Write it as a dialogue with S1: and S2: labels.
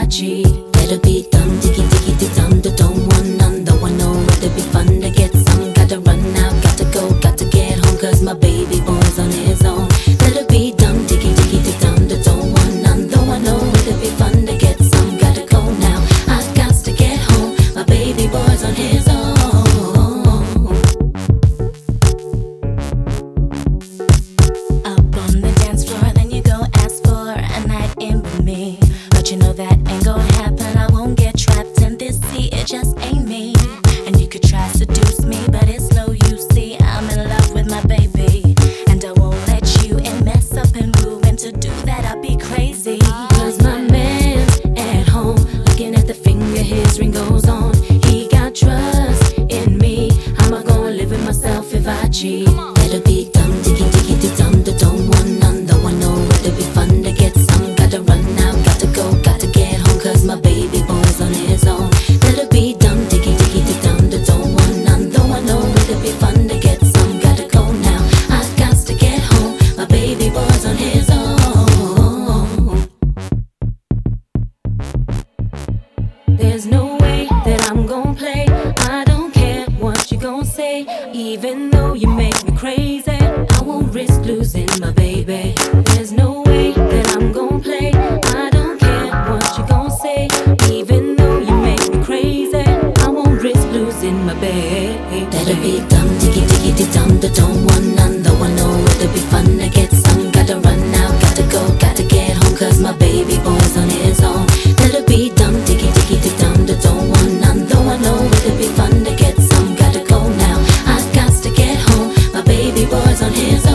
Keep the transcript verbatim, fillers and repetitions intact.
S1: I cheat. Better be dumb, diggy, diggy, di dum, da don't want none. Though I know it'd be fun to get some. Gotta run out, got to go, got to get home, cause my baby boy's on his own. Better be dumb, diggy, diggy, di dum, da don't want none. Though I know it'd be fun to get some. Gotta go now, I got to get home, my baby boy's on his own.
S2: Up on the dance floor, then you go ask for a night in with me. But you know that ain't gonna happen, I won't get trapped in this sea, it just ain't me. And you could try seduce me, but it's no use, see, I'm in love with my baby. And I won't let you in, mess up and ruin, to do that I'll be crazy.
S1: Cause my man's at home, looking at the finger his ring goes on. He got trust in me, how am I gonna live with myself if I cheat? Better be dumb, diggy, diggy, di dum, da don't want none. Though I know it'd be fun to get some. Gotta run out, got to go, got to get home, cause my baby boy's on his own. Better be dumb, diggy, diggy, di dum, da don't want none. Though I know it'd be fun to get some. Gotta go now, I got to get home, my baby boy's on his own. There's no way that I'm gon' play, I don't care what you gon' say. Even though you make me crazy, I won't risk losing my baby. There's no way that I'm gon' play, I don't care what you gon' say. Even though you make me crazy, I won't risk losing my baby. Better be dumb, diggy, diggy, di dum, da don't want none. Though I know it'll be fun to get some. Gotta run out, got to go, got to get home, cause my baby boy's on his own. Better be dumb, diggy, diggy, di dum, da don't want none. Though I know it'll be fun to get some. Gotta go now, I got to get home, my baby boy's on his own.